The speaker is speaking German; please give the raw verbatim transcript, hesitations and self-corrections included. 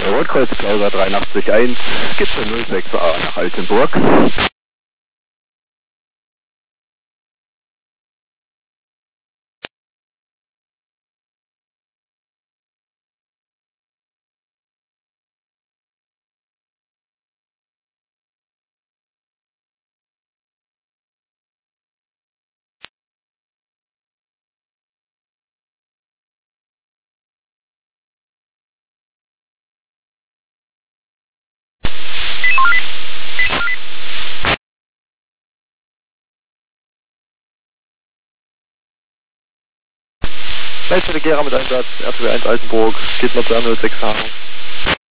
Rotkreuz Plauser dreiundachtzig eins, Skizze null sechs A nach Altenburg. Leitstelle Gera mit Einsatz, R T W eins Altenburg, geht noch null sechs H.